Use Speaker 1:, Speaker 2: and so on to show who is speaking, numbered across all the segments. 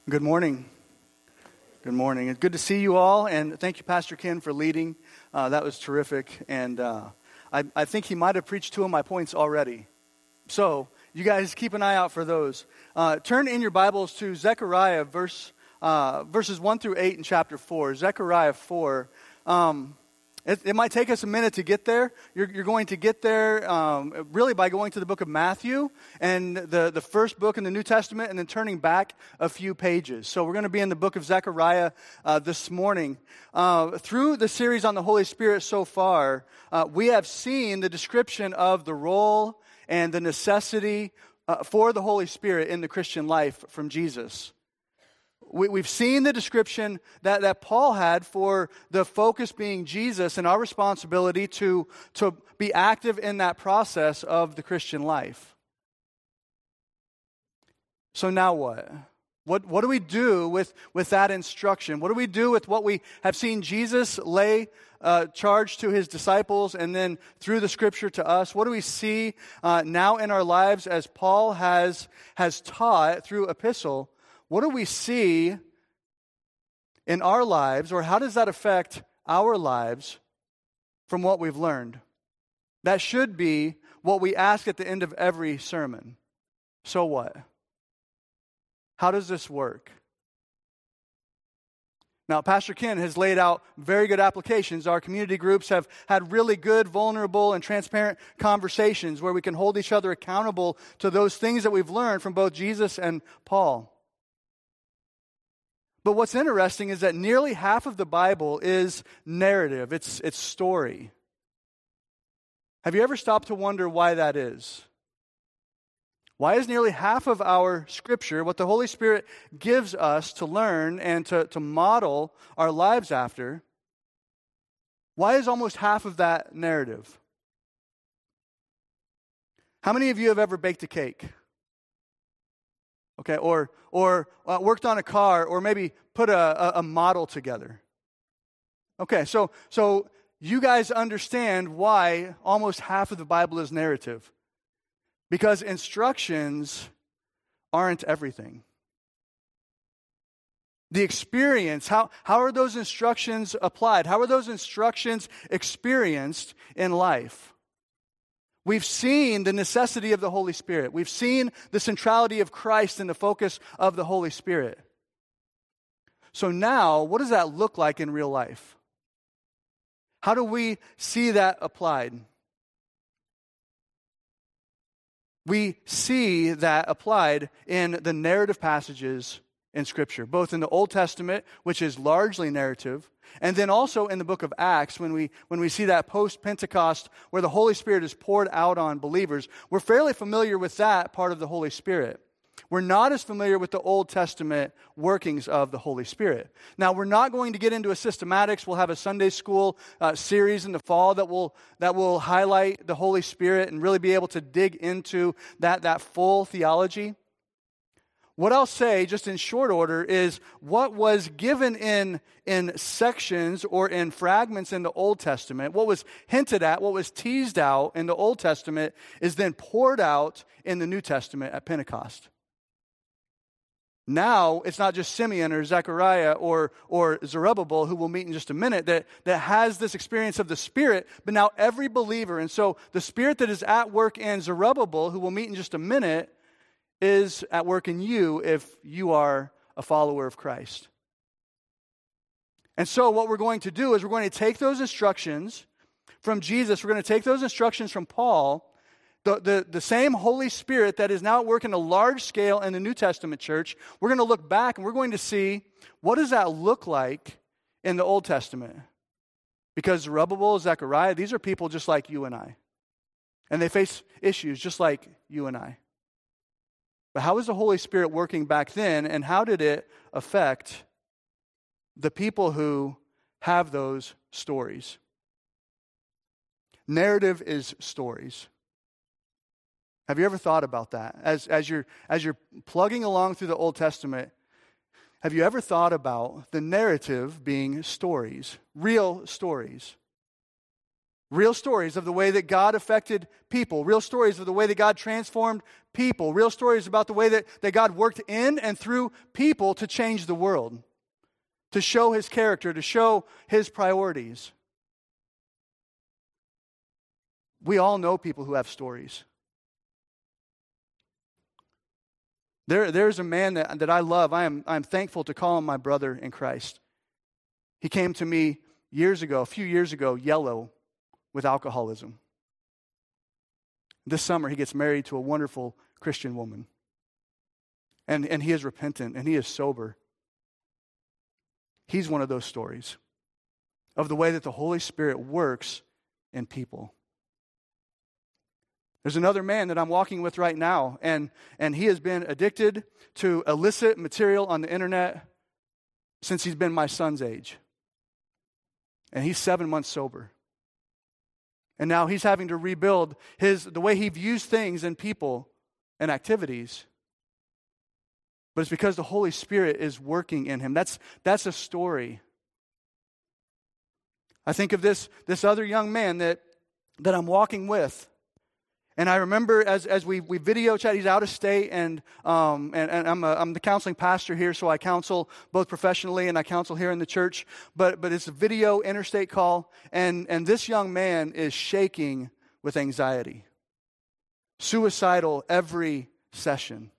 Speaker 1: Good morning. Good morning. It's good to see you all, and thank you, Pastor Ken, for leading. That was terrific, and I think he might have preached two of my points already. So, you guys keep an eye out for those. Turn in your Bibles to Zechariah, verses 1 through 8 in chapter 4. Zechariah 4. It might take us a minute to get there. You're going to get there really by going to the book of Matthew and the first book in the New Testament and then turning back a few pages. So we're going to be in the book of Zechariah this morning. Through the series on the Holy Spirit so far, we have seen the description of the role and the necessity for the Holy Spirit in the Christian life from Jesus. We've seen the description that Paul had for the focus being Jesus and our responsibility to be active in that process of the Christian life. So now what? What do we do with that instruction? What do we do with what we have seen Jesus lay charge to his disciples and then through the Scripture to us? What do we see now in our lives as Paul has taught through epistle? What do we see in our lives, or how does that affect our lives from what we've learned? That should be what we ask at the end of every sermon. So what? How does this work? Now, Pastor Ken has laid out very good applications. Our community groups have had really good, vulnerable, and transparent conversations where we can hold each other accountable to those things that we've learned from both Jesus and Paul. But what's interesting is that nearly half of the Bible is narrative. It's story. Have you ever stopped to wonder why that is? Why is nearly half of our Scripture, what the Holy Spirit gives us to learn and to model our lives after, why is almost half of that narrative? How many of you have ever baked a cake? Okay, or worked on a car, or maybe put a model together. Okay, so you guys understand why almost half of the Bible is narrative. Because instructions aren't everything. The experience, how are those instructions applied? How are those instructions experienced in life? We've seen the necessity of the Holy Spirit. We've seen the centrality of Christ and the focus of the Holy Spirit. So now, what does that look like in real life? How do we see that applied? We see that applied in the narrative passages in Scripture, both in the Old Testament, which is largely narrative, and then also in the book of Acts, when we see that post-Pentecost where the Holy Spirit is poured out on believers. We're fairly familiar with that part of the Holy Spirit. We're not as familiar with the Old Testament workings of the Holy Spirit. Now, we're not going to get into a systematics. We'll have a Sunday school series in the fall that will highlight the Holy Spirit and really be able to dig into that full theology. What I'll say, just in short order, is what was given in sections or in fragments in the Old Testament, what was hinted at, what was teased out in the Old Testament, is then poured out in the New Testament at Pentecost. Now, it's not just Simeon or Zechariah or Zerubbabel, who we'll meet in just a minute, that has this experience of the Spirit, but now every believer. And so the Spirit that is at work in Zerubbabel, who we'll meet in just a minute, is at work in you if you are a follower of Christ. And so what we're going to do is we're going to take those instructions from Jesus, we're going to take those instructions from Paul, the same Holy Spirit that is now at work in a large scale in the New Testament church. We're going to look back and we're going to see, what does that look like in the Old Testament? Because Zerubbabel, Zechariah, these are people just like you and I. And they face issues just like you and I. But how was the Holy Spirit working back then, and how did it affect the people who have those stories? Narrative is stories. Have you ever thought about that? As you're plugging along through the Old Testament, have you ever thought about the narrative being stories, real stories? Real stories of the way that God affected people. Real stories of the way that God transformed people. Real stories about the way that God worked in and through people to change the world. To show His character, to show His priorities. We all know people who have stories. There's a man that I love. I'm thankful to call him my brother in Christ. He came to me a few years ago, yellow with alcoholism. This summer, he gets married to a wonderful Christian woman. And he is repentant, and he is sober. He's one of those stories of the way that the Holy Spirit works in people. There's another man that I'm walking with right now, and he has been addicted to illicit material on the internet since he's been my son's age. And he's 7 months sober. And now he's having to rebuild the way he views things and people and activities. But it's because the Holy Spirit is working in him. That's a story. I think of this other young man that I'm walking with. And I remember as we video chat, he's out of state, and I'm the counseling pastor here, so I counsel both professionally and I counsel here in the church. But it's a video interstate call, and this young man is shaking with anxiety, suicidal every session.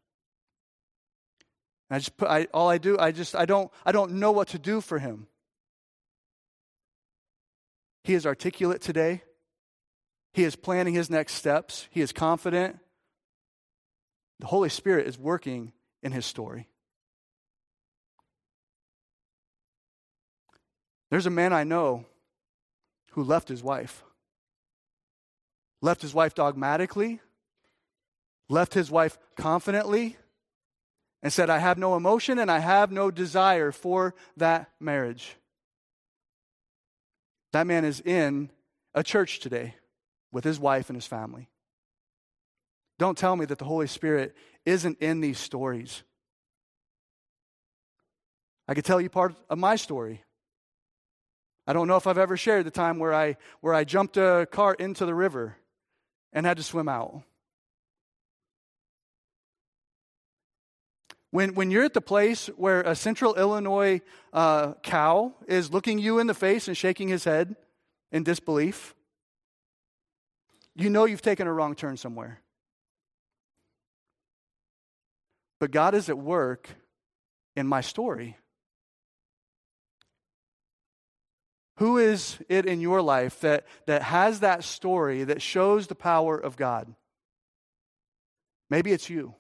Speaker 1: And I don't know what to do for him. He is articulate today. He is planning his next steps. He is confident. The Holy Spirit is working in his story. There's a man I know who left his wife. Left his wife dogmatically. Left his wife confidently. And said, I have no emotion and I have no desire for that marriage. That man is in a church today with his wife and his family. Don't tell me that the Holy Spirit isn't in these stories. I could tell you part of my story. I don't know if I've ever shared the time where I jumped a cart into the river and had to swim out. When you're at the place where a Central Illinois cow is looking you in the face and shaking his head in disbelief, you know you've taken a wrong turn somewhere. But God is at work in my story. Who is it in your life that has that story that shows the power of God? Maybe it's you.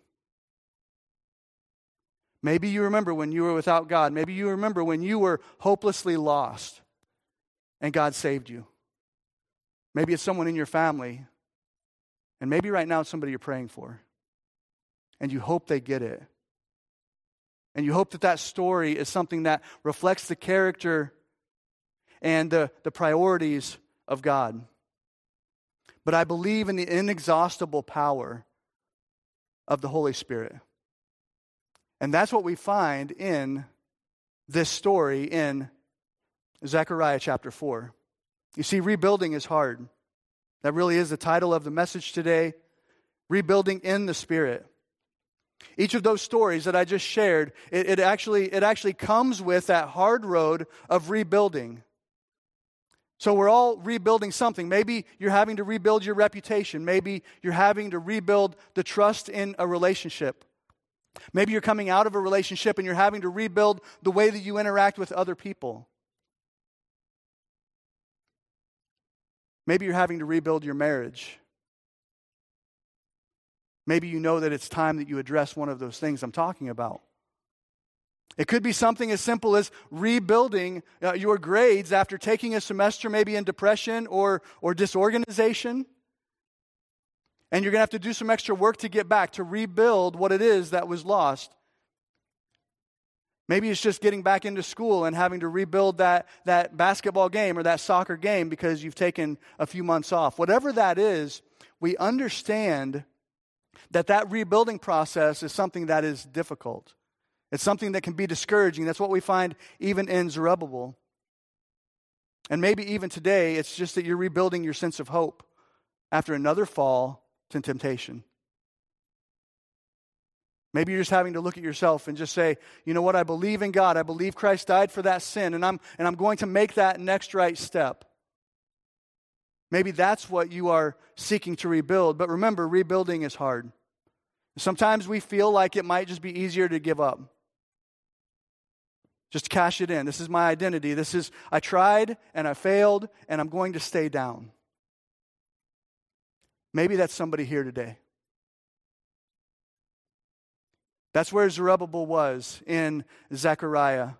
Speaker 1: Maybe you remember when you were without God. Maybe you remember when you were hopelessly lost and God saved you. Maybe it's someone in your family. And maybe right now it's somebody you're praying for. And you hope they get it. And you hope that story is something that reflects the character and the priorities of God. But I believe in the inexhaustible power of the Holy Spirit. And that's what we find in this story in Zechariah chapter 4. You see, rebuilding is hard. That really is the title of the message today. Rebuilding in the Spirit. Each of those stories that I just shared, it actually comes with that hard road of rebuilding. So we're all rebuilding something. Maybe you're having to rebuild your reputation. Maybe you're having to rebuild the trust in a relationship. Maybe you're coming out of a relationship and you're having to rebuild the way that you interact with other people. Maybe you're having to rebuild your marriage. Maybe you know that it's time that you address one of those things I'm talking about. It could be something as simple as rebuilding your grades after taking a semester maybe in depression or disorganization. And you're going to have to do some extra work to get back, to rebuild what it is that was lost. Maybe it's just getting back into school and having to rebuild that basketball game or that soccer game because you've taken a few months off. Whatever that is, we understand that rebuilding process is something that is difficult. It's something that can be discouraging. That's what we find even in Zerubbabel. And maybe even today, it's just that you're rebuilding your sense of hope after another fall to temptation. Maybe you're just having to look at yourself and just say, you know what, I believe in God. I believe Christ died for that sin, and I'm going to make that next right step. Maybe that's what you are seeking to rebuild. But remember, rebuilding is hard. Sometimes we feel like it might just be easier to give up. Just cash it in. This is my identity. I tried and I failed and I'm going to stay down. Maybe that's somebody here today. That's where Zerubbabel was in Zechariah.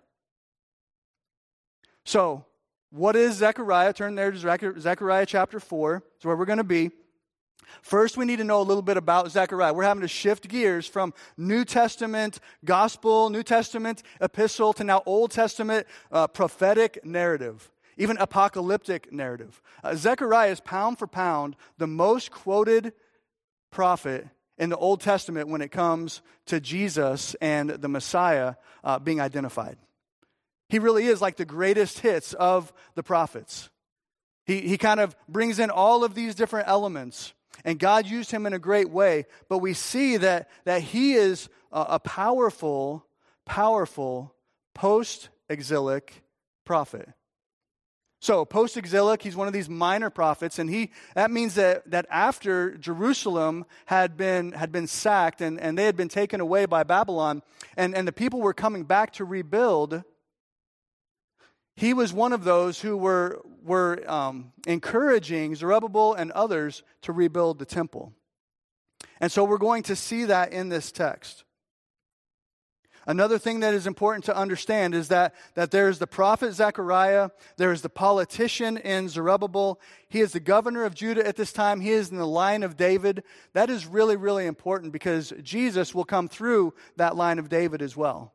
Speaker 1: So, what is Zechariah? Turn there to Zechariah chapter 4. That's where we're going to be. First, we need to know a little bit about Zechariah. We're having to shift gears from New Testament gospel, New Testament epistle, to now Old Testament prophetic narrative, even apocalyptic narrative. Zechariah is pound for pound the most quoted prophet in the Old Testament when it comes to Jesus and the Messiah being identified. He really is like the greatest hits of the prophets. He kind of brings in all of these different elements, and God used him in a great way. But we see that he is a powerful post-exilic prophet. So, post-exilic, he's one of these minor prophets, and that means that after Jerusalem had been sacked and they had been taken away by Babylon, and the people were coming back to rebuild, he was one of those who were encouraging Zerubbabel and others to rebuild the temple. And so we're going to see that in this text. Another thing that is important to understand is that there's the prophet Zechariah, there is the politician in Zerubbabel. He is the governor of Judah at this time. He is in the line of David. That is really, really important because Jesus will come through that line of David as well.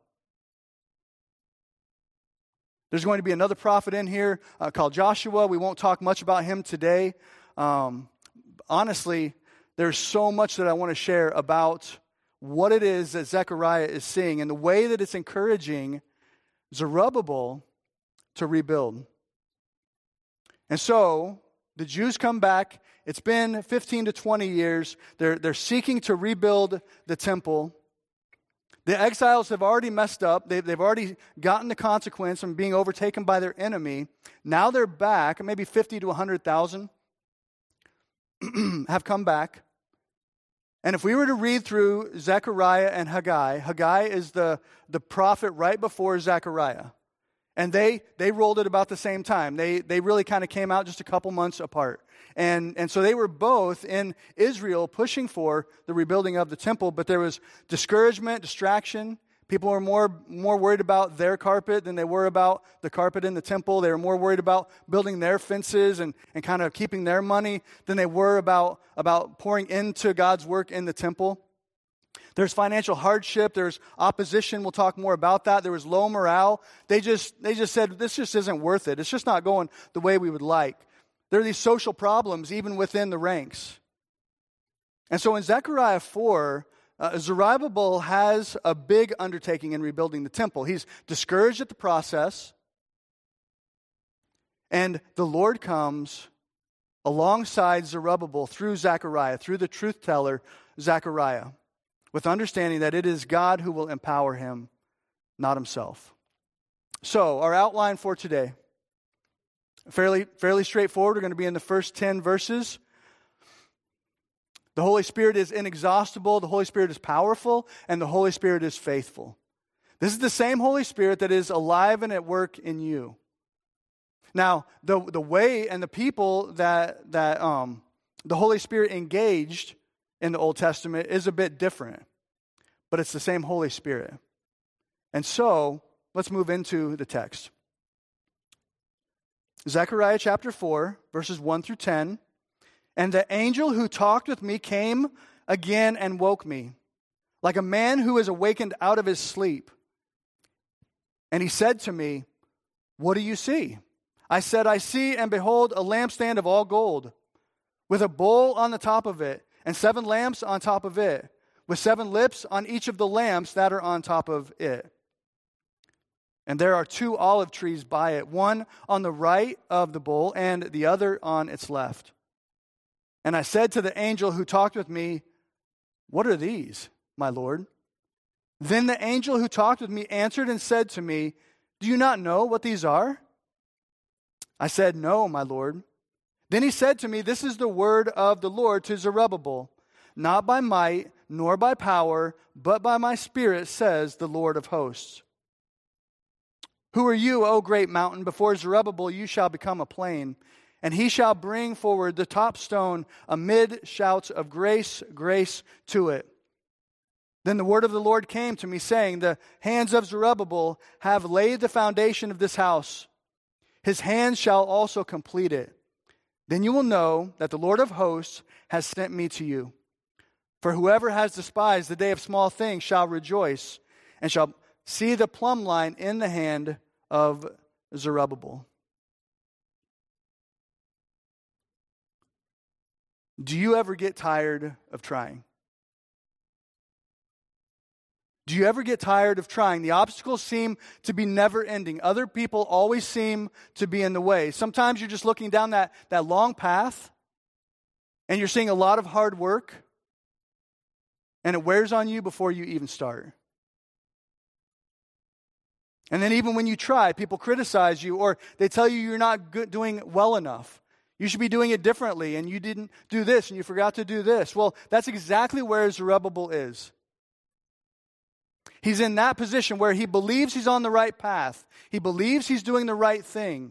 Speaker 1: There's going to be another prophet in here called Joshua. We won't talk much about him today. Honestly, there's so much that I want to share about what it is that Zechariah is seeing and the way that it's encouraging Zerubbabel to rebuild. And so, the Jews come back. It's been 15 to 20 years. They're seeking to rebuild the temple. The exiles have already messed up. They've already gotten the consequence from being overtaken by their enemy. Now they're back, maybe 50 to 100,000 have come back. And if we were to read through Zechariah and Haggai, Haggai is the prophet right before Zechariah. And they rolled at about the same time. They really kind of came out just a couple months apart. And so they were both in Israel pushing for the rebuilding of the temple, but there was discouragement, distraction. People were more worried about their carpet than they were about the carpet in the temple. They were more worried about building their fences and kind of keeping their money than they were about pouring into God's work in the temple. There's financial hardship. There's opposition. We'll talk more about that. There was low morale. They just said, this just isn't worth it. It's just not going the way we would like. There are these social problems even within the ranks. And so in Zechariah 4, Zerubbabel has a big undertaking in rebuilding the temple. He's discouraged at the process. And the Lord comes alongside Zerubbabel through Zechariah, through the truth teller Zechariah, with understanding that it is God who will empower him, not himself. So, our outline for today, fairly straightforward. We're going to be in the first 10 verses. The Holy Spirit is inexhaustible, the Holy Spirit is powerful, and the Holy Spirit is faithful. This is the same Holy Spirit that is alive and at work in you. Now, the way and the people that the Holy Spirit engaged in the Old Testament is a bit different, but it's the same Holy Spirit. And so, let's move into the text. Zechariah chapter 4, verses 1 through 10. And the angel who talked with me came again and woke me, like a man who is awakened out of his sleep. And he said to me, "What do you see?" I said, "I see, and behold, a lampstand of all gold, with a bowl on the top of it, and 7 lamps on top of it, with 7 lips on each of the lamps that are on top of it." And there are 2 olive trees by it, one on the right of the bull and the other on its left. And I said to the angel who talked with me, "What are these, my Lord?" Then the angel who talked with me answered and said to me, "Do you not know what these are?" I said, "No, my Lord." Then he said to me, "This is the word of the Lord to Zerubbabel. Not by might, nor by power, but by my Spirit, says the Lord of hosts. Who are you, O great mountain? Before Zerubbabel you shall become a plain, and he shall bring forward the top stone amid shouts of grace, grace to it." Then the word of the Lord came to me, saying, "The hands of Zerubbabel have laid the foundation of this house. His hands shall also complete it. Then you will know that the Lord of hosts has sent me to you. For whoever has despised the day of small things shall rejoice, and shall see the plumb line in the hand of Zerubbabel." Do you ever get tired of trying? Do you ever get tired of trying? The obstacles seem to be never ending. Other people always seem to be in the way. Sometimes you're just looking down that long path, and you're seeing a lot of hard work, and it wears on you before you even start. And then even when you try, people criticize you, or they tell you you're not doing well enough. You should be doing it differently, and you didn't do this, and you forgot to do this. Well, that's exactly where Zerubbabel is. He's in that position where he believes he's on the right path. He believes he's doing the right thing.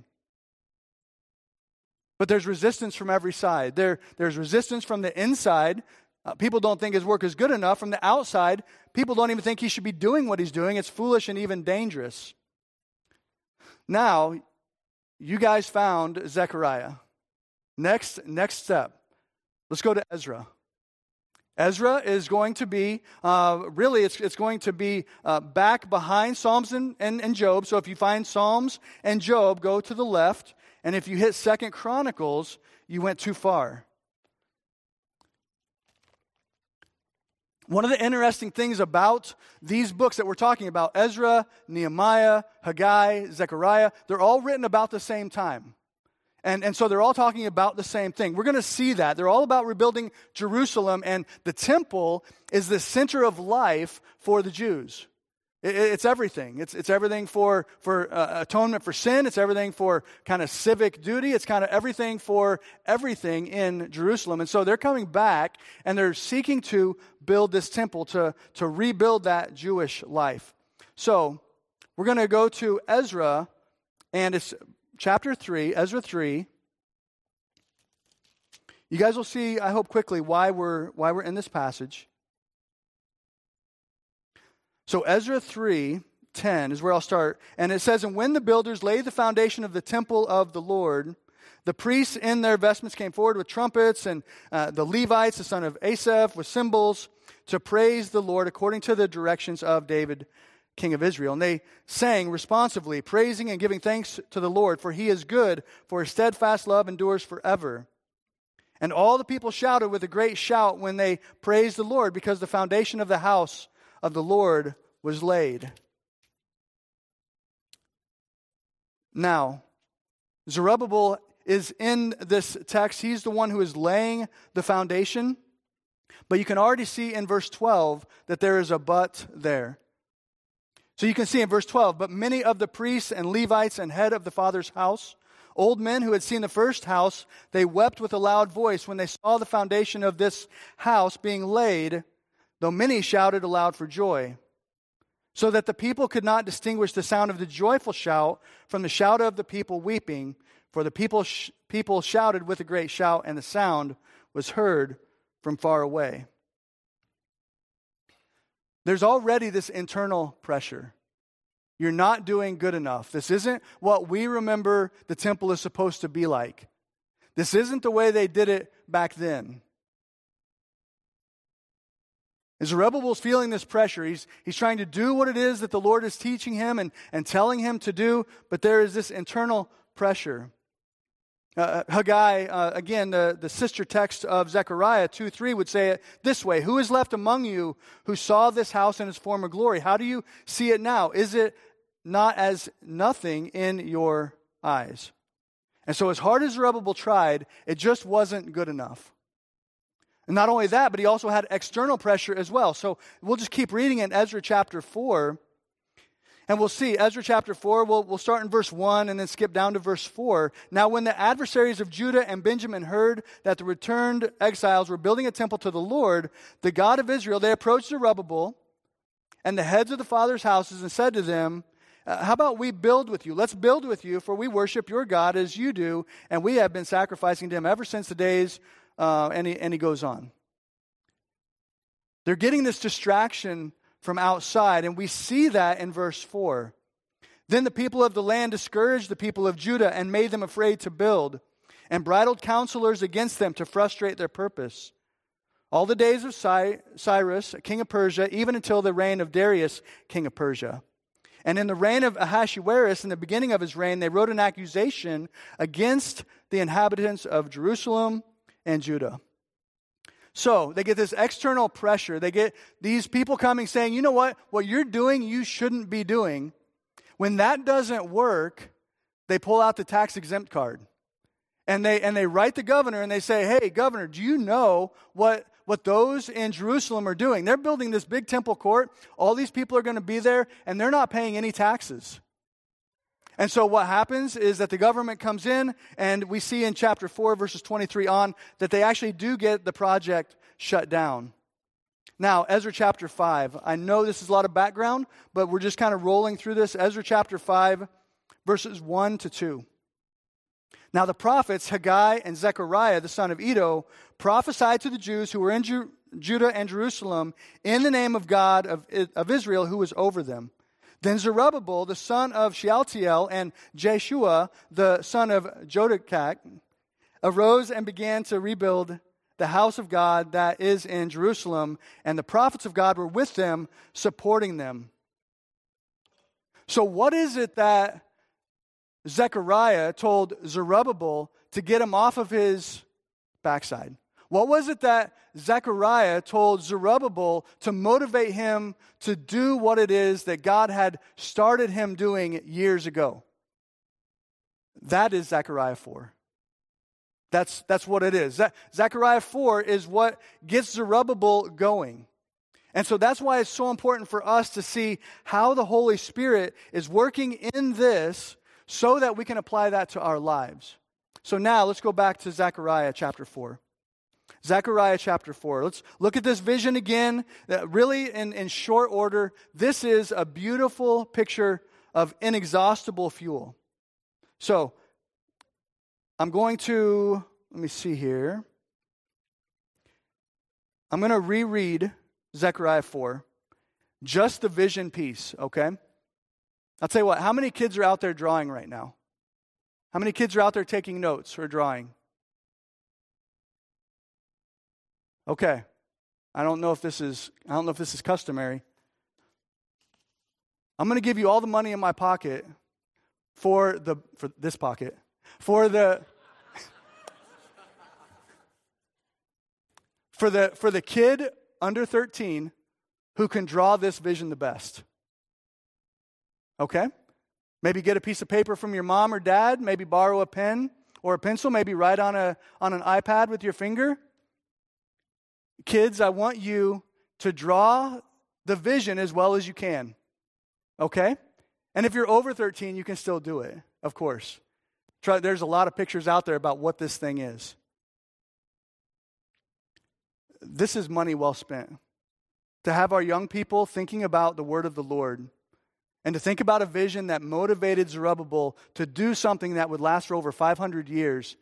Speaker 1: But there's resistance from every side. There's resistance from the inside. People don't think his work is good enough. From the outside, people don't even think he should be doing what he's doing. It's foolish and even dangerous. Now, you guys found Zechariah. Next step. Let's go to Ezra. Ezra is going to be, it's going to be back behind Psalms and Job. So if you find Psalms and Job, go to the left. And if you hit 2 Chronicles, you went too far. One of the interesting things about these books that we're talking about, Ezra, Nehemiah, Haggai, Zechariah, they're all written about the same time. And so they're all talking about the same thing. We're going to see that. They're all about rebuilding Jerusalem, and the temple is the center of life for the Jews. It's everything. It's everything for atonement for sin. It's everything for kind of civic duty. It's kind of everything for everything in Jerusalem. And so they're coming back, and they're seeking to build this temple to rebuild that Jewish life. So we're going to go to Ezra, and it's chapter 3, Ezra 3. You guys will see, I hope quickly, why we're in this passage. So Ezra 3:10 is where I'll start. And it says, "And when the builders laid the foundation of the temple of the Lord, the priests in their vestments came forward with trumpets, and the Levites, the son of Asaph, with cymbals, to praise the Lord according to the directions of David, king of Israel. And they sang responsively, praising and giving thanks to the Lord, for he is good, for his steadfast love endures forever. And all the people shouted with a great shout when they praised the Lord, because the foundation of the house of the Lord was laid." Now, Zerubbabel is in this text. He's the one who is laying the foundation. But you can already see in verse 12 that there is a but there. So you can see in verse 12, "But many of the priests and Levites and head of the father's house, old men who had seen the first house, they wept with a loud voice when they saw the foundation of this house being laid, though many shouted aloud for joy, so that the people could not distinguish the sound of the joyful shout from the shout of the people weeping, for the people shouted with a great shout, and the sound was heard from far away." There's already this internal pressure. You're not doing good enough. This isn't what we remember the temple is supposed to be like. This isn't the way they did it back then. And Zerubbabel's feeling this pressure. He's trying to do what it is that the Lord is teaching him and telling him to do, but there is this internal pressure. Haggai, again, the sister text of Zechariah 2:3 would say it this way: "Who is left among you who saw this house in its former glory? How do you see it now? Is it not as nothing in your eyes. And so as hard as Zerubbabel tried, it just wasn't good enough. And not only that, but he also had external pressure as well. So we'll just keep reading in Ezra chapter 4. And we'll see, Ezra chapter 4, we'll start in verse 1 and then skip down to verse 4. Now when the adversaries of Judah and Benjamin heard that the returned exiles were building a temple to the Lord, the God of Israel, they approached Zerubbabel and the heads of the fathers' houses and said to them, how about we build with you? Let's build with you, for we worship your God as you do, and we have been sacrificing to him ever since the days, and he goes on. They're getting this distraction from outside, and we see that in verse 4. Then the people of the land discouraged the people of Judah and made them afraid to build, and bridled counselors against them to frustrate their purpose. All the days of Cyrus, king of Persia, even until the reign of Darius, king of Persia. And in the reign of Ahasuerus, in the beginning of his reign, they wrote an accusation against the inhabitants of Jerusalem and Judah. So they get this external pressure. They get these people coming saying, you know what you're doing, you shouldn't be doing. When that doesn't work, they pull out the tax exempt card. And they write the governor and they say, hey, governor, do you know what those in Jerusalem are doing? They're building this big temple court. All these people are going to be there, and they're not paying any taxes. And so what happens is that the government comes in, and we see in chapter 4, verses 23 on, that they actually do get the project shut down. Now, Ezra chapter 5. I know this is a lot of background, but we're just kind of rolling through this. Ezra chapter 5, verses 1 to 2. Now the prophets, Haggai and Zechariah, the son of Iddo, prophesied to the Jews who were in Judah and Jerusalem in the name of God of Israel, who was over them. Then Zerubbabel, the son of Shealtiel, and Jeshua, the son of Jodakak, arose and began to rebuild the house of God that is in Jerusalem, and the prophets of God were with them, supporting them. So what is it that Zechariah told Zerubbabel to get him off of his backside? What was it that Zechariah told Zerubbabel to motivate him to do what it is that God had started him doing years ago? That is Zechariah 4. That's what it is. Zechariah 4 is what gets Zerubbabel going. And so that's why it's so important for us to see how the Holy Spirit is working in this so that we can apply that to our lives. So now let's go back to Zechariah chapter 4. Zechariah chapter 4. Let's look at this vision again. Really, in short order, this is a beautiful picture of inexhaustible fuel. So, I'm going to, let me see here. I'm going to reread Zechariah 4. Just the vision piece, okay? I'll tell you what, how many kids are out there drawing right now? How many kids are out there taking notes or drawing? Okay. I don't know if this is customary. I'm going to give you all the money in my pocket for this pocket. For the kid under 13 who can draw this vision the best. Okay? Maybe get a piece of paper from your mom or dad, maybe borrow a pen or a pencil, maybe write on an iPad with your finger. Kids, I want you to draw the vision as well as you can. Okay? And if you're over 13, you can still do it, of course. There's a lot of pictures out there about what this thing is. This is money well spent. To have our young people thinking about the word of the Lord and to think about a vision that motivated Zerubbabel to do something that would last for over 500 years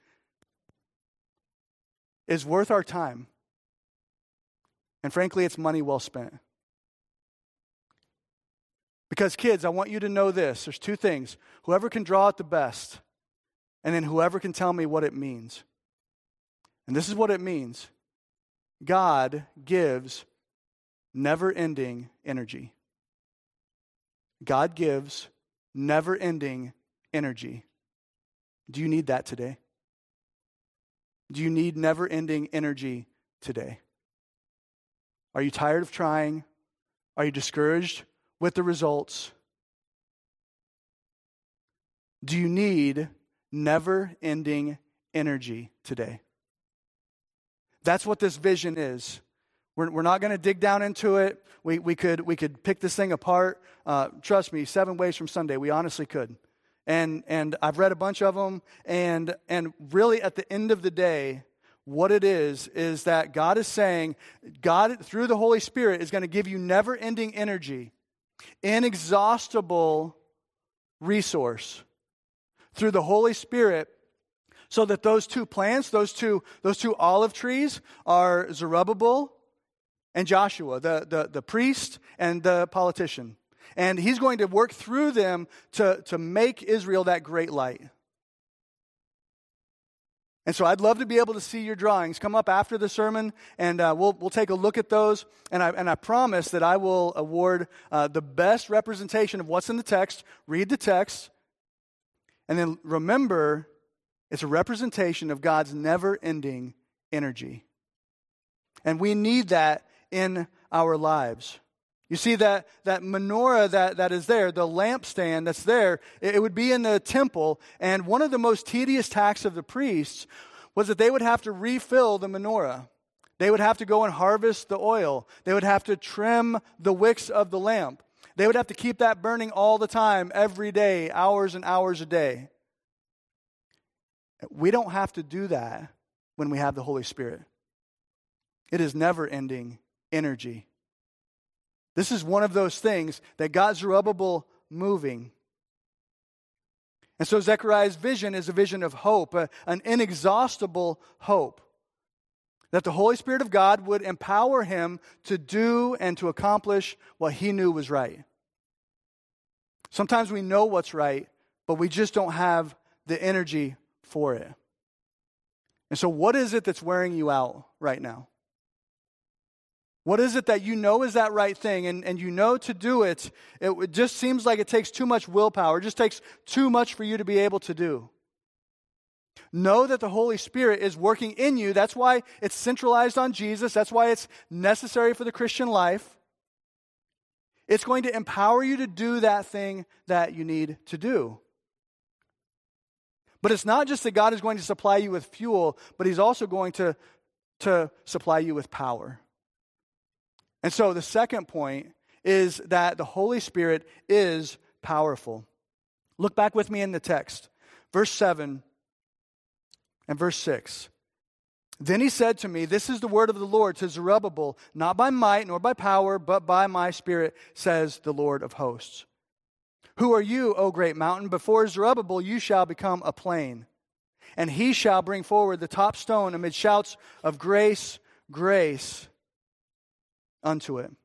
Speaker 1: is worth our time. And frankly, it's money well spent. Because kids, I want you to know this. There's two things. Whoever can draw it the best, and then whoever can tell me what it means. And this is what it means. God gives never-ending energy. God gives never-ending energy. Do you need that today? Do you need never-ending energy today? Are you tired of trying? Are you discouraged with the results? Do you need never-ending energy today? That's what this vision is. We're not going to dig down into it. We could pick this thing apart. Trust me, 7 ways from Sunday, we honestly could. And I've read a bunch of them. And really, at the end of the day, what it is that God is saying, God, through the Holy Spirit, is going to give you never-ending energy, inexhaustible resource through the Holy Spirit, so that those two plants, those two olive trees, are Zerubbabel and Joshua, the priest and the politician. And he's going to work through them to make Israel that great light. And so I'd love to be able to see your drawings. Come up after the sermon, and we'll take a look at those. And I promise that I will award the best representation of what's in the text. Read the text, and then remember, it's a representation of God's never-ending energy. And we need that in our lives. You see that menorah that is there, the lampstand that's there, it would be in the temple, and one of the most tedious tasks of the priests was that they would have to refill the menorah. They would have to go and harvest the oil. They would have to trim the wicks of the lamp. They would have to keep that burning all the time, every day, hours and hours a day. We don't have to do that when we have the Holy Spirit. It is never-ending energy. This is one of those things that got Zerubbabel moving. And so Zechariah's vision is a vision of hope, an inexhaustible hope, that the Holy Spirit of God would empower him to do and to accomplish what he knew was right. Sometimes we know what's right, but we just don't have the energy for it. And so what is it that's wearing you out right now? What is it that you know is that right thing, and you know to do it, it just seems like it takes too much willpower. It just takes too much for you to be able to do. Know that the Holy Spirit is working in you. That's why it's centralized on Jesus. That's why it's necessary for the Christian life. It's going to empower you to do that thing that you need to do. But it's not just that God is going to supply you with fuel, but He's also going to supply you with power. And so the second point is that the Holy Spirit is powerful. Look back with me in the text. Verse 7 and verse 6. Then he said to me, "This is the word of the Lord to Zerubbabel, not by might nor by power, but by my Spirit, says the Lord of hosts. Who are you, O great mountain? Before Zerubbabel you shall become a plain, and he shall bring forward the top stone amid shouts of grace, grace unto it."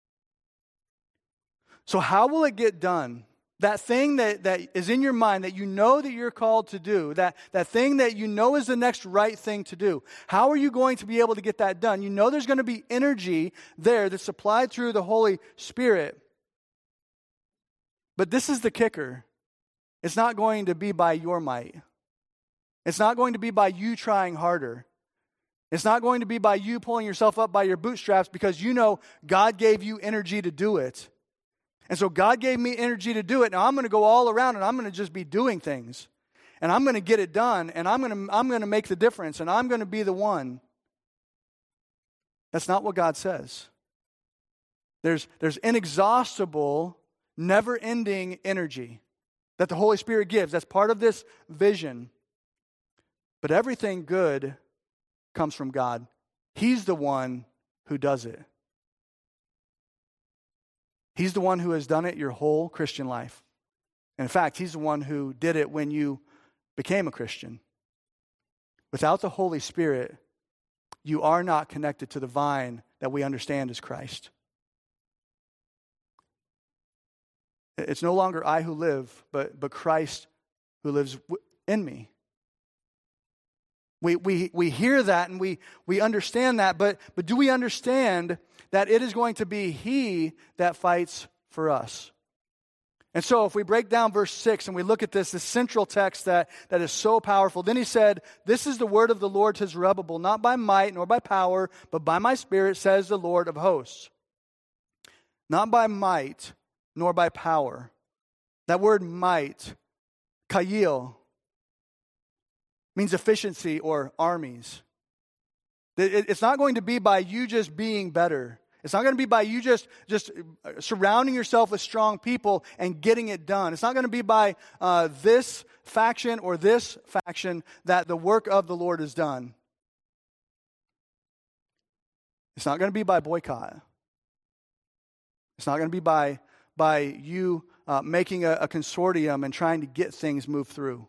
Speaker 1: So how will it get done? That thing that is in your mind that you know that you're called to do, that thing that you know is the next right thing to do. How are you going to be able to get that done? You know there's going to be energy there that's supplied through the Holy Spirit. But this is the kicker. It's not going to be by your might. It's not going to be by you trying harder. It's not going to be by you pulling yourself up by your bootstraps, because you know God gave you energy to do it. And so God gave me energy to do it. Now I'm going to go all around and I'm going to just be doing things. And I'm going to get it done, and I'm going to make the difference, and I'm going to be the one. That's not what God says. There's inexhaustible, never-ending energy that the Holy Spirit gives. That's part of this vision. But everything good comes from God. He's the one who does it. He's the one who has done it your whole Christian life. And in fact, He's the one who did it when you became a Christian. Without the Holy Spirit, you are not connected to the vine that we understand as Christ. It's no longer I who live, but Christ who lives in me. We hear that and we understand that, but do we understand that it is going to be He that fights for us? And so if we break down verse 6 and we look at this central text that is so powerful, then he said, "This is the word of the Lord to Zerubbabel, not by might nor by power, but by my Spirit, says the Lord of hosts." Not by might nor by power. That word might Kayil means efficiency or armies. It's not going to be by you just being better. It's not going to be by you just surrounding yourself with strong people and getting it done. It's not going to be by this faction or this faction that the work of the Lord is done. It's not going to be by boycott. It's not going to be by you making a consortium and trying to get things moved through.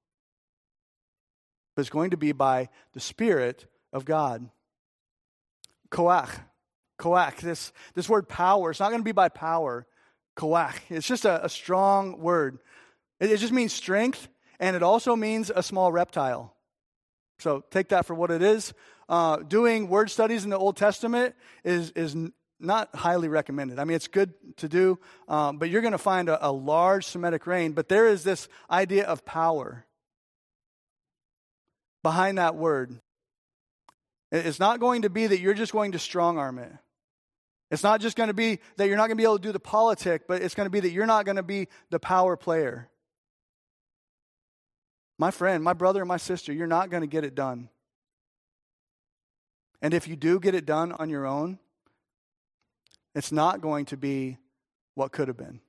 Speaker 1: But it's going to be by the Spirit of God. Koach, this word power, it's not going to be by power. Koach, it's just a strong word. It just means strength, and it also means a small reptile. So take that for what it is. Doing word studies in the Old Testament is not highly recommended. I mean, it's good to do, but you're going to find a large Semitic reign. But there is this idea of power behind that word. It's not going to be that you're just going to strong arm it. It's not just going to be that you're not going to be able to do the politic, but it's going to be that you're not going to be the power player. My friend, my brother, and my sister, you're not going to get it done. And if you do get it done on your own, it's not going to be what could have been.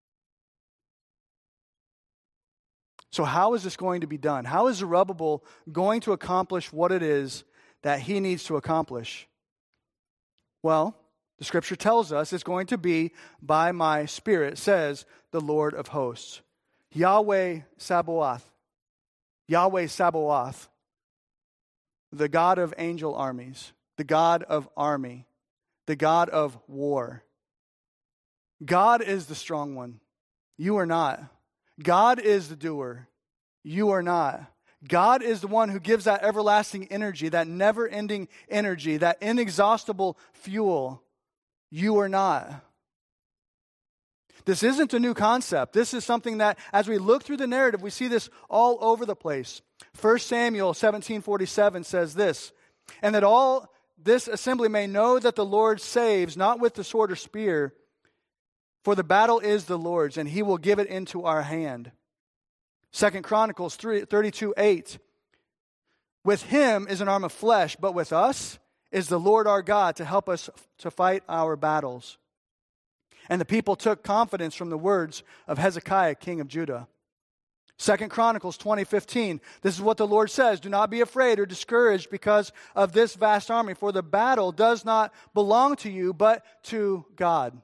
Speaker 1: So how is this going to be done? How is Zerubbabel going to accomplish what it is that he needs to accomplish? Well, the scripture tells us it's going to be by my Spirit, says the Lord of hosts. Yahweh Sabaoth. Yahweh Sabaoth. The God of angel armies. The God of army. The God of war. God is the strong one. You are not. God is the doer. You are not. God is the one who gives that everlasting energy, that never-ending energy, that inexhaustible fuel. You are not. This isn't a new concept. This is something that, as we look through the narrative, we see this all over the place. 1 Samuel 17:47 says this, and that all this assembly may know that the Lord saves, not with the sword or spear, for the battle is the Lord's, and he will give it into our hand. 2 Chronicles 32:8. With him is an arm of flesh, but with us is the Lord our God to help us to fight our battles. And the people took confidence from the words of Hezekiah, king of Judah. 2 Chronicles 20:15. This is what the Lord says. Do not be afraid or discouraged because of this vast army, for the battle does not belong to you, but to God.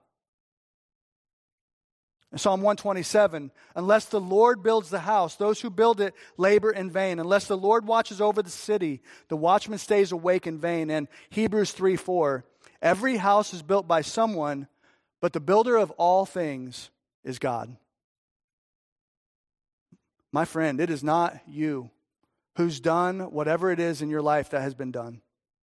Speaker 1: Psalm 127, unless the Lord builds the house, those who build it labor in vain. Unless the Lord watches over the city, the watchman stays awake in vain. And Hebrews 3:4, every house is built by someone, but the builder of all things is God. My friend, it is not you who's done whatever it is in your life that has been done.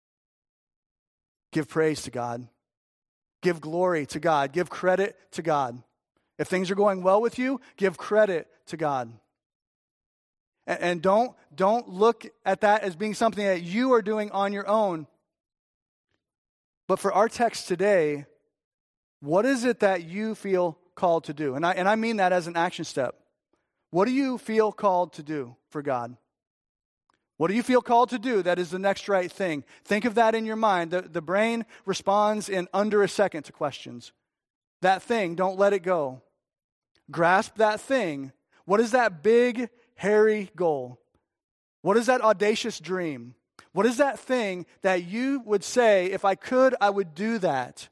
Speaker 1: Give praise to God. Give glory to God. Give credit to God. If things are going well with you, give credit to God. And don't look at that as being something that you are doing on your own. But for our text today, what is it that you feel called to do? And I mean that as an action step. What do you feel called to do for God? What do you feel called to do that is the next right thing? Think of that in your mind. The brain responds in under a second to questions. That thing, don't let it go. Grasp that thing. What is that big, hairy goal? What is that audacious dream? What is that thing that you would say, if I could, I would do that?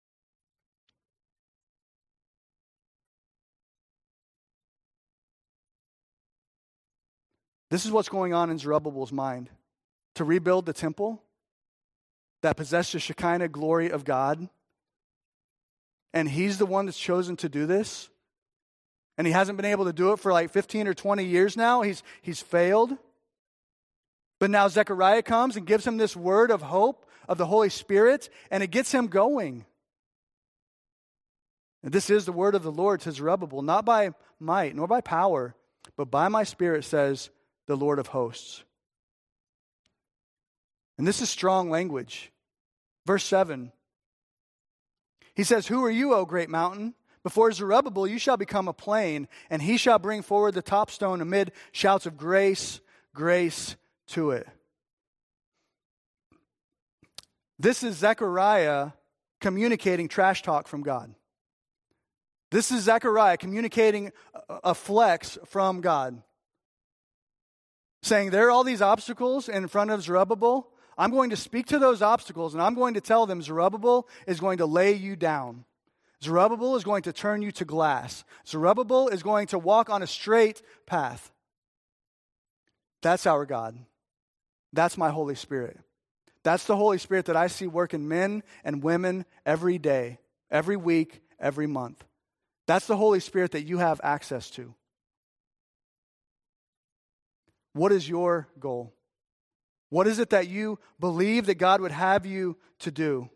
Speaker 1: This is what's going on in Zerubbabel's mind. To rebuild the temple that possessed the Shekinah glory of God. And he's the one that's chosen to do this. And he hasn't been able to do it for like 15 or 20 years now. He's failed. But now Zechariah comes and gives him this word of hope of the Holy Spirit, and it gets him going. And this is the word of the Lord to Zerubbabel, not by might nor by power, but by my Spirit, says the Lord of hosts. And this is strong language. Verse 7. He says, who are you, O great mountain? Before Zerubbabel, you shall become a plain, and he shall bring forward the top stone amid shouts of grace, grace to it. This is Zechariah communicating trash talk from God. This is Zechariah communicating a flex from God. Saying, there are all these obstacles in front of Zerubbabel. I'm going to speak to those obstacles, and I'm going to tell them Zerubbabel is going to lay you down. Zerubbabel is going to turn you to glass. Zerubbabel is going to walk on a straight path. That's our God. That's my Holy Spirit. That's the Holy Spirit that I see work in men and women every day, every week, every month. That's the Holy Spirit that you have access to. What is your goal? What is it that you believe that God would have you to do?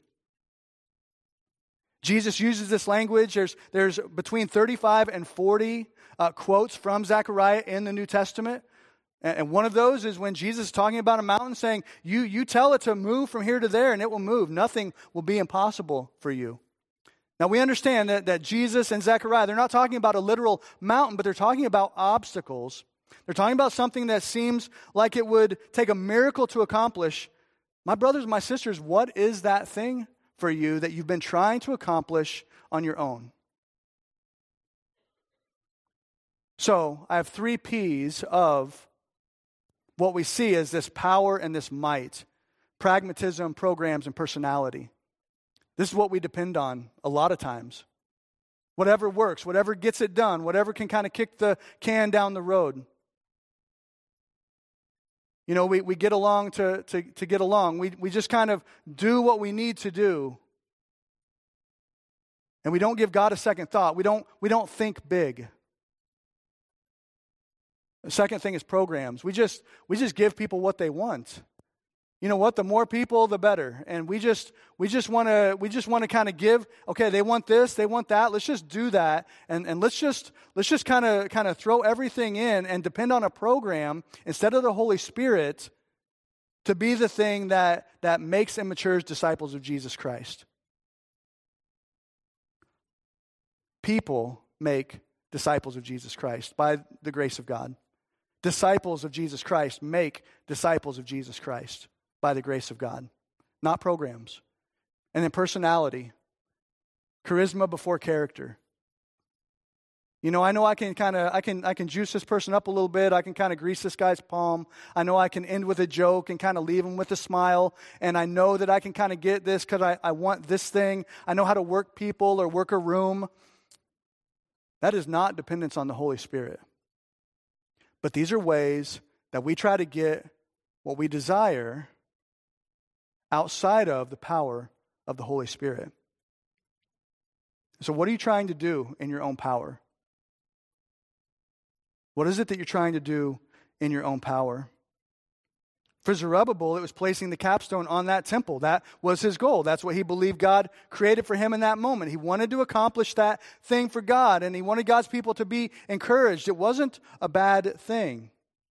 Speaker 1: Jesus uses this language. There's between 35 and 40 quotes from Zechariah in the New Testament. And one of those is when Jesus is talking about a mountain saying, you tell it to move from here to there and it will move. Nothing will be impossible for you. Now we understand that Jesus and Zechariah, they're not talking about a literal mountain, but they're talking about obstacles. They're talking about something that seems like it would take a miracle to accomplish. My brothers and my sisters, what is that thing for you that you've been trying to accomplish on your own? So I have 3 P's of what we see as this power and this might: pragmatism, programs, and personality. This is what we depend on a lot of times. Whatever works, whatever gets it done, whatever can kind of kick the can down the road. You know, we get along to get along. We just kind of do what we need to do. And we don't give God a second thought. We don't think big. The second thing is programs. We just give people what they want. You know what? The more people, the better. And we just want to kind of give. Okay, they want this, they want that. Let's just do that, and let's just kind of throw everything in and depend on a program instead of the Holy Spirit to be the thing that makes and matures disciples of Jesus Christ. People make disciples of Jesus Christ by the grace of God. Disciples of Jesus Christ make disciples of Jesus Christ by the grace of God, not programs. And then personality, charisma before character. You know, I know I can juice this person up a little bit. I can kind of grease this guy's palm. I know I can end with a joke and kind of leave him with a smile. And I know that I can kind of get this because I want this thing. I know how to work people or work a room. That is not dependence on the Holy Spirit. But these are ways that we try to get what we desire outside of the power of the Holy Spirit. So what are you trying to do in your own power? What is it that you're trying to do in your own power? For Zerubbabel, it was placing the capstone on that temple. That was his goal. That's what he believed God created for him in that moment. He wanted to accomplish that thing for God, and he wanted God's people to be encouraged. It wasn't a bad thing.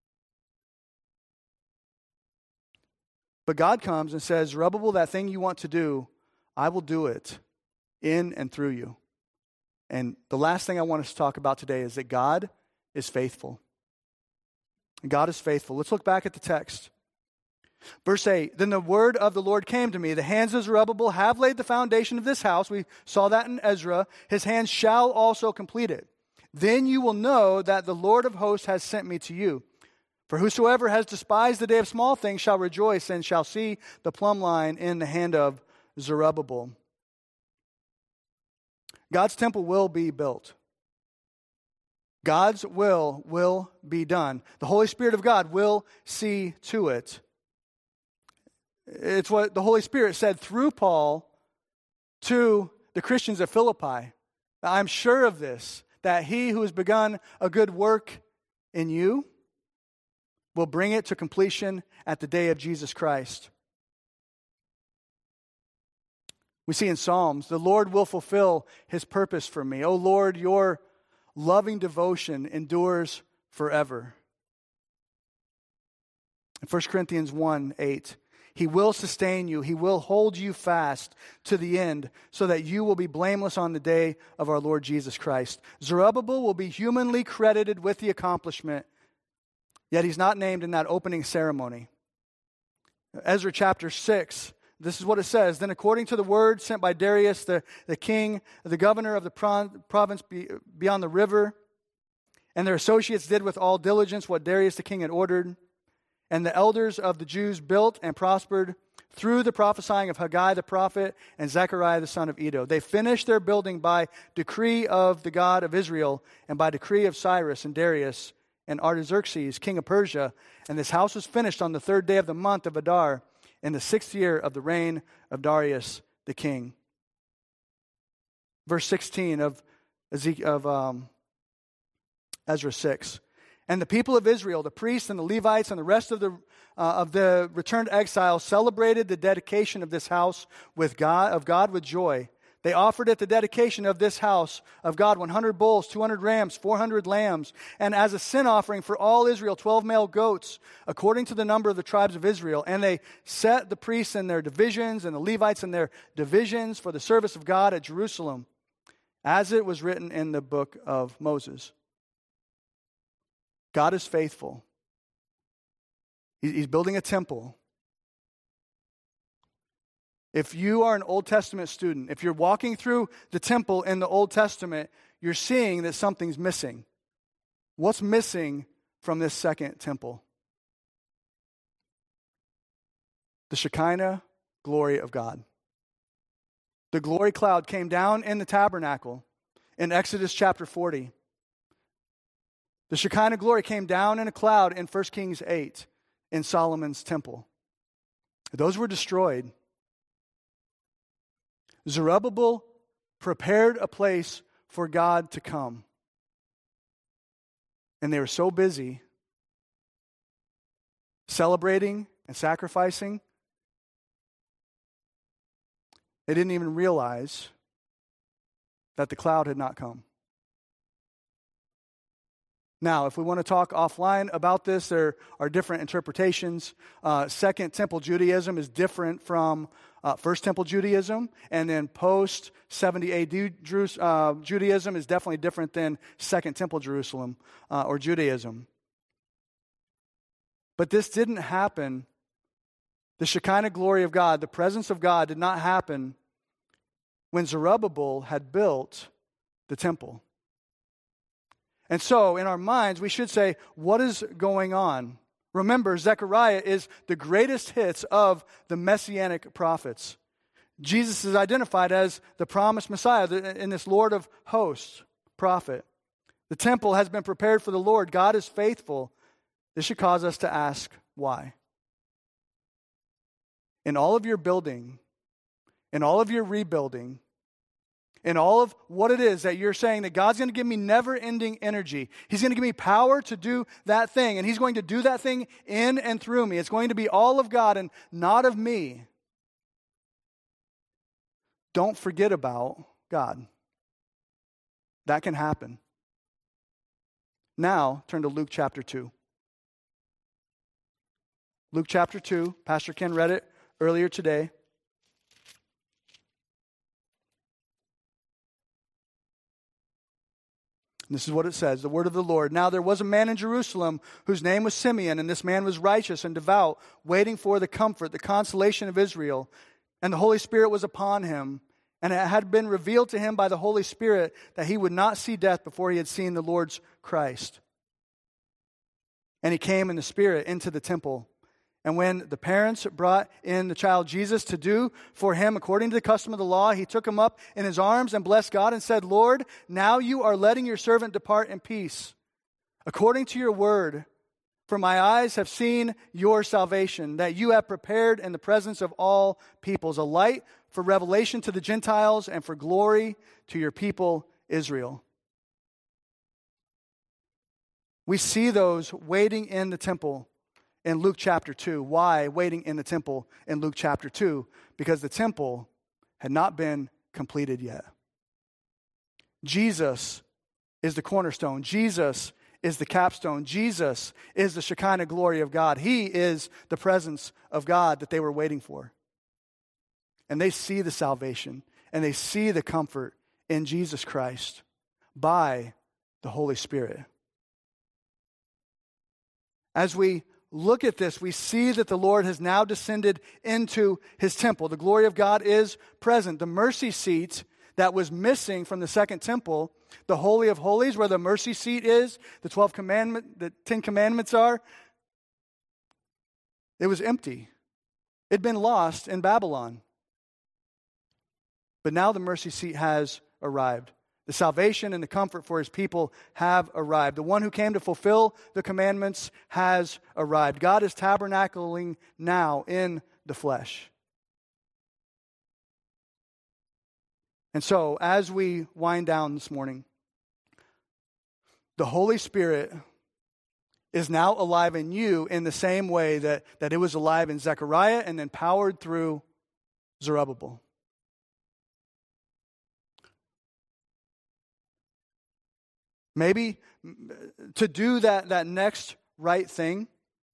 Speaker 1: But God comes and says, Zerubbabel, that thing you want to do, I will do it in and through you. And the last thing I want us to talk about today is that God is faithful. God is faithful. Let's look back at the text. Verse 8, then the word of the Lord came to me. The hands of Zerubbabel have laid the foundation of this house. We saw that in Ezra. His hands shall also complete it. Then you will know that the Lord of hosts has sent me to you. For whosoever has despised the day of small things shall rejoice and shall see the plumb line in the hand of Zerubbabel. God's temple will be built. God's will be done. The Holy Spirit of God will see to it. It's what the Holy Spirit said through Paul to the Christians at Philippi. I'm sure of this, that he who has begun a good work in you will bring it to completion at the day of Jesus Christ. We see in Psalms, the Lord will fulfill his purpose for me. O Lord, your loving devotion endures forever. In 1 Corinthians 1:8, He will sustain you. He will hold you fast to the end so that you will be blameless on the day of our Lord Jesus Christ. Zerubbabel will be humanly credited with the accomplishment, yet he's not named in that opening ceremony. Ezra chapter 6, this is what it says. Then according to the word sent by Darius, the king, the governor of the province beyond the river, and their associates did with all diligence what Darius the king had ordered. And the elders of the Jews built and prospered through the prophesying of Haggai the prophet and Zechariah the son of Iddo. They finished their building by decree of the God of Israel and by decree of Cyrus and Darius and Artaxerxes, king of Persia. And this house was finished on the 3rd day of the month of Adar in the 6th year of the reign of Darius the king. Verse 16 of Ezra 6. And the people of Israel, the priests and the Levites and the rest of the returned exiles celebrated the dedication of this house of God with joy. They offered at the dedication of this house of God 100 bulls, 200 rams, 400 lambs, and as a sin offering for all Israel 12 male goats, according to the number of the tribes of Israel. And they set the priests in their divisions and the Levites in their divisions for the service of God at Jerusalem, as it was written in the book of Moses. God is faithful. He's building a temple. If you are an Old Testament student, if you're walking through the temple in the Old Testament, you're seeing that something's missing. What's missing from this second temple? The Shekinah glory of God. The glory cloud came down in the tabernacle in Exodus chapter 40. The Shekinah glory came down in a cloud in 1 Kings 8 in Solomon's temple. Those were destroyed. Zerubbabel prepared a place for God to come. And they were so busy celebrating and sacrificing, they didn't even realize that the cloud had not come. Now, if we want to talk offline about this, there are different interpretations. Second Temple Judaism is different from First Temple Judaism, and then post-70 AD Judaism is definitely different than Second Temple Jerusalem or Judaism. But this didn't happen. The Shekinah glory of God, the presence of God, did not happen when Zerubbabel had built the temple. And so, in our minds, we should say, what is going on? Remember, Zechariah is the greatest hits of the Messianic prophets. Jesus is identified as the promised Messiah in this Lord of hosts prophet. The temple has been prepared for the Lord. God is faithful. This should cause us to ask, why? In all of your building, in all of your rebuilding, in all of what it is that you're saying that God's going to give me never-ending energy. He's going to give me power to do that thing, and He's going to do that thing in and through me. It's going to be all of God and not of me. Don't forget about God. That can happen. Now, turn to Luke chapter 2. Luke chapter 2, Pastor Ken read it earlier today. This is what it says, the word of the Lord. Now there was a man in Jerusalem whose name was Simeon, and this man was righteous and devout, waiting for the comfort, the consolation of Israel. And the Holy Spirit was upon him, and it had been revealed to him by the Holy Spirit that he would not see death before he had seen the Lord's Christ. And he came in the Spirit into the temple. And when the parents brought in the child Jesus to do for him according to the custom of the law, he took him up in his arms and blessed God and said, Lord, now you are letting your servant depart in peace, according to your word. For my eyes have seen your salvation, that you have prepared in the presence of all peoples, a light for revelation to the Gentiles and for glory to your people Israel. We see those waiting in the temple in Luke chapter 2. Why waiting in the temple in Luke chapter 2? Because the temple had not been completed yet. Jesus is the cornerstone. Jesus is the capstone. Jesus is the Shekinah glory of God. He is the presence of God that they were waiting for. And they see the salvation and they see the comfort in Jesus Christ by the Holy Spirit. As we look at this, we see that the Lord has now descended into his temple. The glory of God is present. The mercy seat that was missing from the second temple, the Holy of Holies, where the mercy seat is, the 10 commandments are, it was empty. It had been lost in Babylon. But now the mercy seat has arrived. The salvation and the comfort for his people have arrived. The one who came to fulfill the commandments has arrived. God is tabernacling now in the flesh. And so, as we wind down this morning, the Holy Spirit is now alive in you in the same way that it was alive in Zechariah and then powered through Zerubbabel. Maybe to do that next right thing,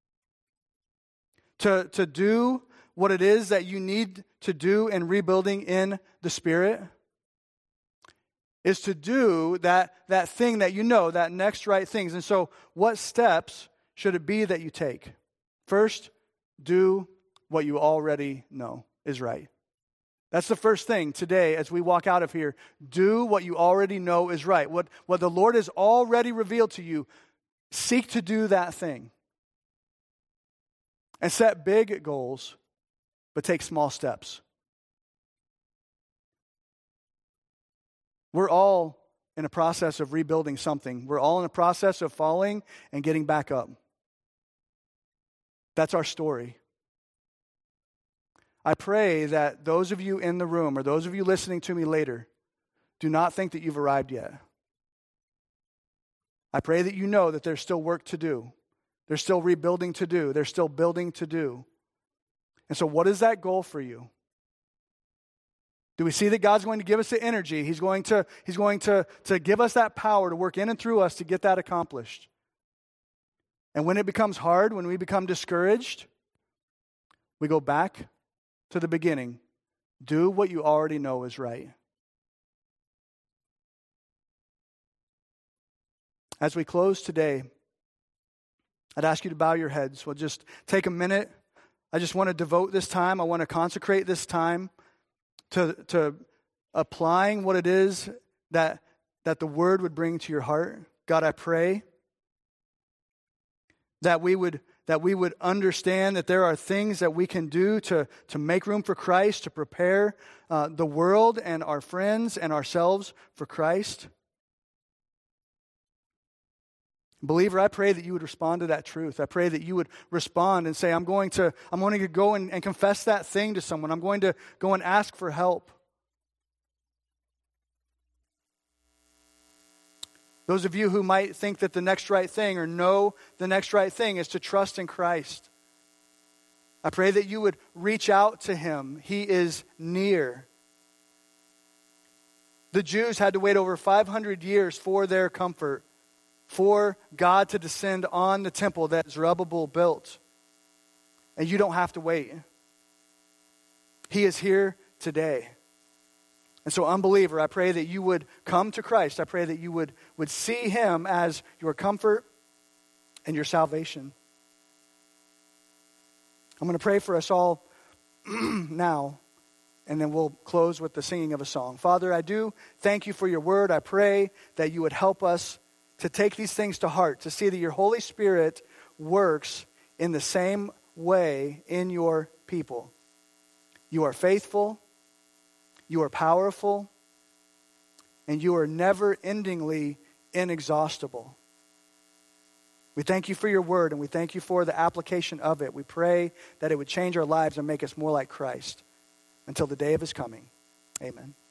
Speaker 1: to do what it is that you need to do in rebuilding in the Spirit, is to do that thing that you know, that next right things. And so what steps should it be that you take? First, do what you already know is right. That's the first thing today as we walk out of here. Do what you already know is right. What the Lord has already revealed to you, seek to do that thing. And set big goals, but take small steps. We're all in a process of rebuilding something. We're all in a process of falling and getting back up. That's our story. I pray that those of you in the room or those of you listening to me later do not think that you've arrived yet. I pray that you know that there's still work to do. There's still rebuilding to do. There's still building to do. And so what is that goal for you? Do we see that God's going to give us the energy? He's going to give us that power to work in and through us to get that accomplished. And when it becomes hard, when we become discouraged, we go back to the beginning. Do what you already know is right. As we close today, I'd ask you to bow your heads. We'll just take a minute. I just want to devote this time. I want to consecrate this time to applying what it is that the Word would bring to your heart. God, I pray that we would understand that there are things that we can do to make room for Christ, to prepare the world and our friends and ourselves for Christ. Believer, I pray that you would respond to that truth. I pray that you would respond and say, I'm going to go and confess that thing to someone. I'm going to go and ask for help. Those of you who might think that the next right thing or know the next right thing is to trust in Christ, I pray that you would reach out to Him. He is near. The Jews had to wait over 500 years for their comfort, for God to descend on the temple that Zerubbabel built. And you don't have to wait. He is here today. And so, unbeliever, I pray that you would come to Christ. I pray that you would see Him as your comfort and your salvation. I'm going to pray for us all now, and then we'll close with the singing of a song. Father, I do thank you for your word. I pray that you would help us to take these things to heart, to see that your Holy Spirit works in the same way in your people. You are faithful, you are powerful, and you are never-endingly inexhaustible. We thank you for your word, and we thank you for the application of it. We pray that it would change our lives and make us more like Christ until the day of his coming. Amen.